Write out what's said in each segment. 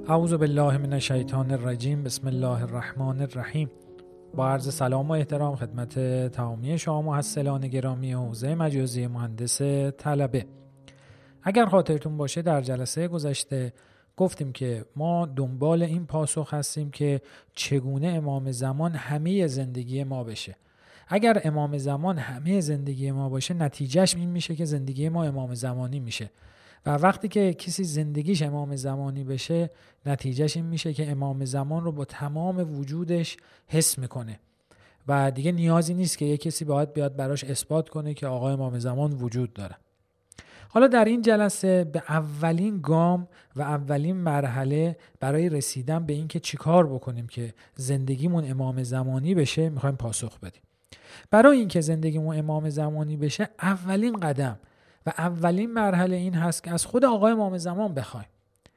اعوذ بالله من الشیطان الرجیم. بسم الله الرحمن الرحیم. با عرض سلام و احترام خدمت تمامی شما محصلان گرامی حوزه مجازی مهندس طلبه. اگر خاطرتون باشه در جلسه گذشته گفتیم که ما دنبال این پاسخ هستیم که چگونه امام زمان همه زندگی ما بشه. اگر امام زمان همه زندگی ما باشه نتیجهش این میشه که زندگی ما امام زمانی میشه و وقتی که کسی زندگیش امام زمانی بشه نتیجهش این میشه که امام زمان رو با تمام وجودش حس میکنه و دیگه نیازی نیست که یک کسی باید بیاد براش اثبات کنه که آقا امام زمان وجود داره. حالا در این جلسه به اولین گام و اولین مرحله برای رسیدن به این که چیکار بکنیم که زندگیمون امام زمانی بشه میخوایم پاسخ بدیم. برای این که زندگیمون امام زمانی بشه اولین قدم و اولین مرحله این هست که از خود آقای امام زمان بخوایم.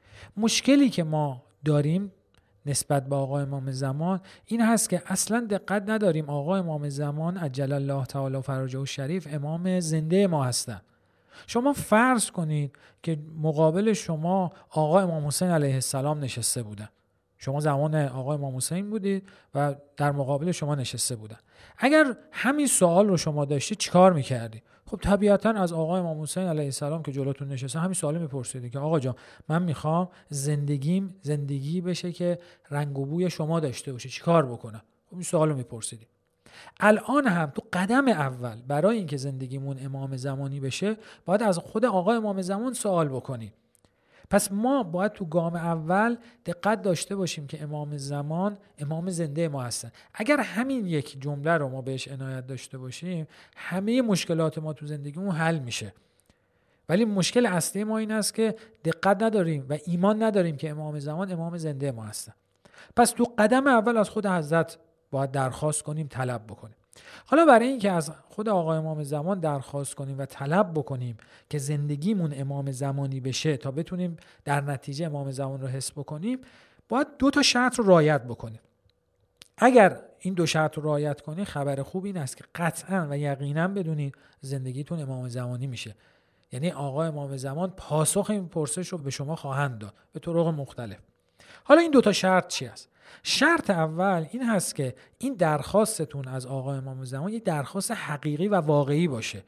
مشکلی که ما داریم نسبت به آقای امام زمان این هست که اصلا دقت نداریم آقای امام زمان عجل الله تعالی فرجه الشریف امام زنده ما هستن. شما فرض کنید که مقابل شما آقای امام حسین علیه السلام نشسته بودن. شما زمان آقای امام حسین بودید و در مقابل شما نشسته بودن. اگر همین سوال رو شما داشتید چیکار میکردی؟ خب طبیعتا از آقای امام حسین علیه السلام که جلوتون نشسته همین سوال میپرسیدید که آقا جان من میخوام زندگیم زندگی بشه که رنگ و بوی شما داشته باشه، چیکار بکنم؟ خب این سوال رو میپرسیدید. الان هم تو قدم اول برای اینکه زندگیمون امام زمانی بشه باید از خود آقای امام زمان سوال بکنیم. پس ما باید تو گام اول دقت داشته باشیم که امام زمان امام زنده ما هستن. اگر همین یک جمله رو ما بهش عنایت داشته باشیم همه مشکلات ما تو زندگیمون حل میشه. ولی مشکل اصلی ما این است که دقت نداریم و ایمان نداریم که امام زمان امام زنده ما هستن. پس تو قدم اول از خود حضرت باید درخواست کنیم، طلب بکنیم. حالا برای این که از خود آقای امام زمان درخواست کنیم و طلب بکنیم که زندگیمون امام زمانی بشه تا بتونیم در نتیجه امام زمان رو حس بکنیم باید 2 شرط رو رعایت بکنیم. اگر این 2 شرط رو رعایت کنید خبر خوب این است که قطعا و یقینا بدونید زندگیتون امام زمانی میشه. یعنی آقای امام زمان پاسخ این پرسش رو به شما خواهند داد به طرق مختلف. حالا این 2 شرط چی است؟ شرط اول این هست که این درخواستتون از آقای امام زمان یک درخواست حقیقی و واقعی باشه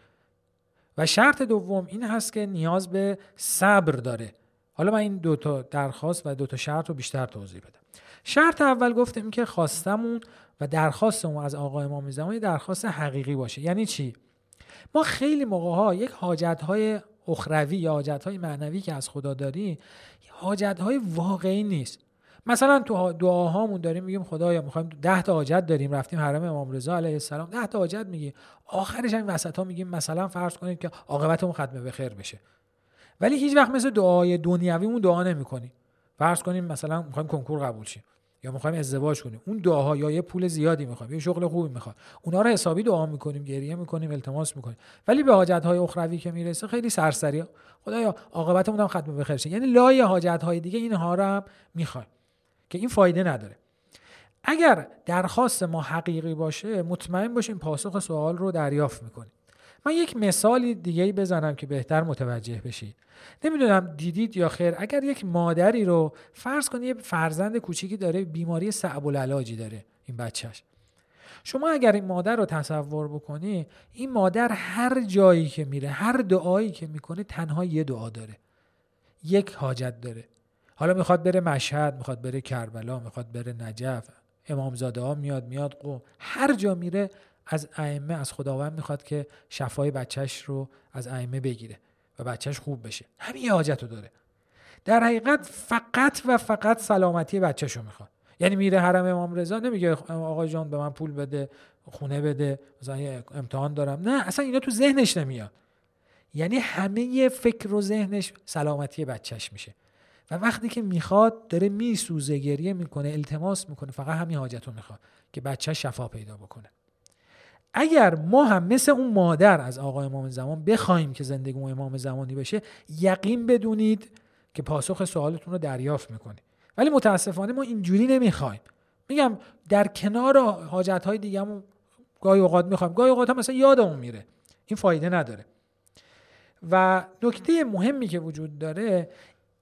و شرط دوم این هست که نیاز به صبر داره. حالا من این 2 درخواست و 2 شرط رو بیشتر توضیح بدم. شرط اول گفتیم که خواستمون و درخواستمون از آقای امام زمان یک درخواست حقیقی باشه. یعنی چی؟ ما خیلی موقع‌ها یک حاجت‌های اخروی یا حاجت‌های معنوی که از خدا داریم حاجت‌های واقعی نیست. مثلا تو دعاهامون داریم میگیم خدایا میخوایم 10 تا حاجت داریم، رفتیم حرم امام رضا علیه السلام 10 تا حاجت میگیم، آخرش هم وسطا میگیم مثلا فرض کنید که عاقبتمون ختم به خیر بشه. ولی هیچ وقت مثل دعای دنیویمون دعا نمیکنیم. فرض کنیم مثلا میخوایم کنکور قبول شیم یا میخوایم ازدواج کنیم، اون دعاها یا یه پول زیادی میخوایم یا شغل خوبی میخواد، اونا رو حسابی دعا میکنیم، گریه میکنیم، التماس میکنیم. ولی به حاجت‌های اخروی که میرسه خیلی سرسری خدایا عاقبتمون هم ختم به خیر شه، یعنی لای حاجت‌های دیگه اینها رو هم میخوایم که این فایده نداره. اگر درخواست ما حقیقی باشه مطمئن باشیم پاسخ سوال رو دریافت میکنیم. من یک مثالی دیگه‌ای بزنم که بهتر متوجه بشید. نمیدونم دیدید یا خیر، اگر یک مادری رو فرض کنید یه فرزند کوچیکی داره بیماری صعب العلاجی داره این بچهش، شما اگر این مادر رو تصور بکنی این مادر هر جایی که میره هر دعایی که میکنه تنها یه دعا داره، یک حاجت داره. حالا میخواد بره مشهد، میخواد بره کربلا، میخواد بره نجف، امامزاده ها میاد قم، هر جا میره از ائمه از خداوند میخواد که شفای بچهش رو از ائمه بگیره و بچهش خوب بشه. همین حاجت رو داره. در حقیقت فقط و فقط سلامتی بچهش رو میخواد. یعنی میره حرم امام رضا نمیگه آقا جان به من پول بده، خونه بده، مثلا یه امتحان دارم. نه، اصلا اینا تو ذهنش نمیاد. یعنی همه فکر و ذهنش سلامتی بچهش میشه و وقتی که میخواد داره میسوزه، گریه میکنه، التماس میکنه، فقط همین حاجت رو میخواد که بچه شفا پیدا بکنه. اگر ما هم مثل اون مادر از آقای امام زمان بخوایم که زندگیمون امام زمانی بشه یقین بدونید که پاسخ سوالتون رو دریافت میکنید. ولی متاسفانه ما اینجوری نمیخوایم. میگم در کنار حاجت‌های دیگه‌مون گاهی اوقات میخوایم، گاهی اوقات هم مثلا یادمون میره، این فایده نداره. و نکته مهمی که وجود داره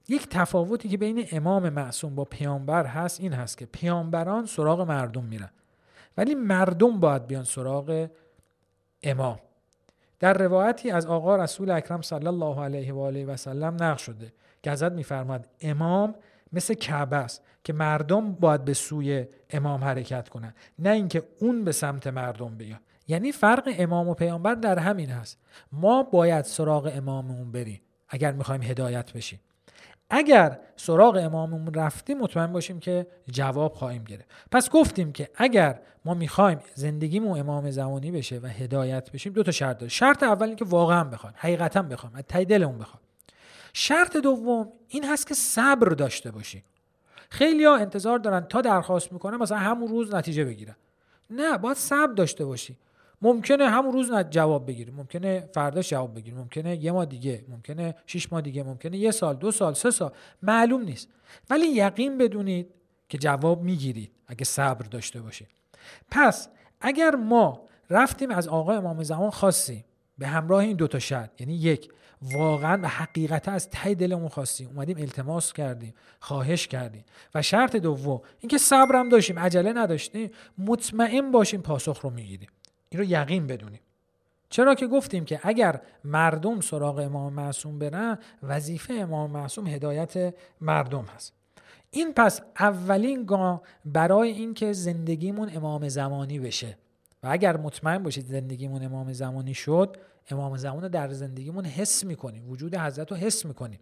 یک تفاوتی که بین امام معصوم با پیامبر هست این هست که پیامبران سراغ مردم میرن ولی مردم باید بیان سراغ امام. در روایتی از آقا رسول اکرم صلی الله علیه و آله و سلم نقل شده که حضرت میفرماد امام مثل کعبه است که مردم باید به سوی امام حرکت کنن، نه اینکه اون به سمت مردم بیاد. یعنی فرق امام و پیامبر در همین هست، ما باید سراغ اماممون بریم اگر میخوایم هدایت بشیم. اگر سراغ اماممون رفتیم مطمئن باشیم که جواب خواهیم گرفت. پس گفتیم که اگر ما میخوایم زندگیمون امام زمانی بشه و هدایت بشیم 2 تا شرط داره. شرط اول این که واقعا بخوایم، حقیقتا بخوایم، از ته دلمون بخوایم. شرط دوم این هست که صبر داشته باشیم. خیلی‌ها انتظار دارن تا درخواست میکنن مثلا همون روز نتیجه بگیرن. نه، باید صبر داشته باشی. ممکنه همون روز جواب بگیری، ممکنه فرداش جواب بگیری، ممکنه 1 ماه دیگه، ممکنه 6 ماه دیگه، ممکنه 1 سال، 2 سال، 3 سال، معلوم نیست. ولی یقین بدونید که جواب میگیرید اگه صبر داشته باشید. پس اگر ما رفتیم از آقا امام زمان خواستیم به همراه این 2 تا شرط، یعنی 1 واقعا و حقیقتا از ته دلمون خواستیم، اومدیم التماس کردیم، خواهش کردیم، و شرط دوم اینکه صبرم داشتیم، عجله نداشتیم، مطمئن باشیم پاسخ رو میگیریم. این رو یقین بدونیم. چرا که گفتیم که اگر مردم سراغ امام معصوم برن، وظیفه امام معصوم هدایت مردم هست. این پس اولین گام برای این که زندگیمون امام زمانی بشه، و اگر مطمئن باشید زندگیمون امام زمانی شد، امام زمان رو در زندگیمون حس میکنیم، وجود حضرت رو حس میکنیم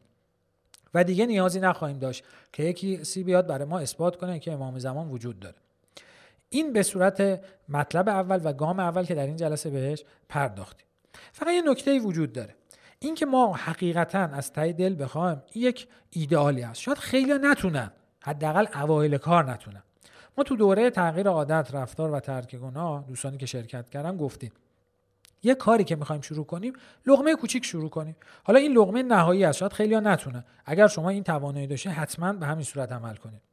و دیگه نیازی نخواهیم داشت که یکی بیاد برای ما اثبات کنه که امام زمان وجود داره. این به صورت مطلب اول و گام اول که در این جلسه بهش پرداختیم. فقط یه نکته‌ای وجود داره، این که ما حقیقتاً از ته دل بخوایم، این یک ایدئالی است. شاید خیلی نتونن، حداقل اوایل کار نتونن. ما تو دوره تغییر عادت، رفتار و ترک گناه، دوستانی که شرکت کردن گفتیم یه کاری که میخوایم شروع کنیم، لقمه کوچیک شروع کنیم. حالا این لقمه نهایی است، شاید خیلی‌ها نتونن. اگر شما این توانایی داشتین حتما به همین صورت عمل کنید.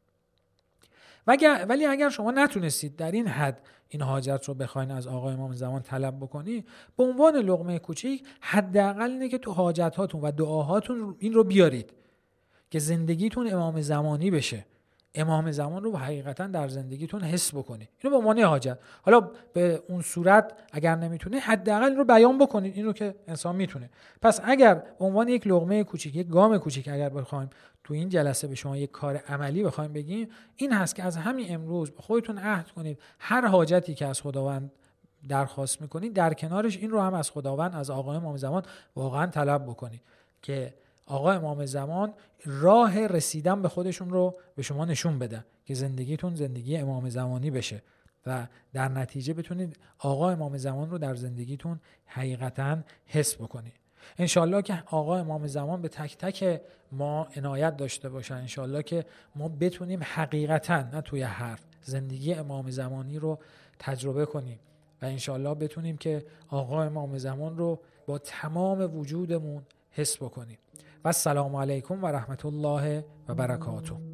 ولی اگر شما نتونستید در این حد این حاجت رو بخواین از آقا امام زمان طلب بکنی، به عنوان لقمه کوچیک حداقل اینه که تو حاجت‌هاتون و دعاهاتون این رو بیارید که زندگیتون امام زمانی بشه، امام زمان رو حقیقتا در زندگیتون حس بکنید. اینو به عنوان حاجت. حالا به اون صورت اگر نمیتونه، حداقل این رو بیان بکنید، این رو که انسان میتونه. پس اگر به عنوان یک لقمه کوچیک، یک گام کوچیک اگر بخوایم تو این جلسه به شما یک کار عملی بخوایم بگیم، این هست که از همین امروز خودتون عهد کنید هر حاجتی که از خداوند درخواست میکنید، در کنارش این رو هم از خداوند، از آقا امام زمان واقعا طلب بکنید که آقا امام زمان راه رسیدن به خودشون رو به شما نشون بدن که زندگیتون زندگی امام زمانی بشه و در نتیجه بتونید آقا امام زمان رو در زندگیتون حقیقتاً حس بکنید. انشالله که آقا امام زمان به تک تک ما عنایت داشته باشن. انشالله که ما بتونیم حقیقتاً، نه توی حرف، زندگی امام زمانی رو تجربه کنیم و انشالله بتونیم که آقا امام زمان رو با تمام وجودمون حس بکنیم. و السلام علیکم و رحمت الله و برکاته.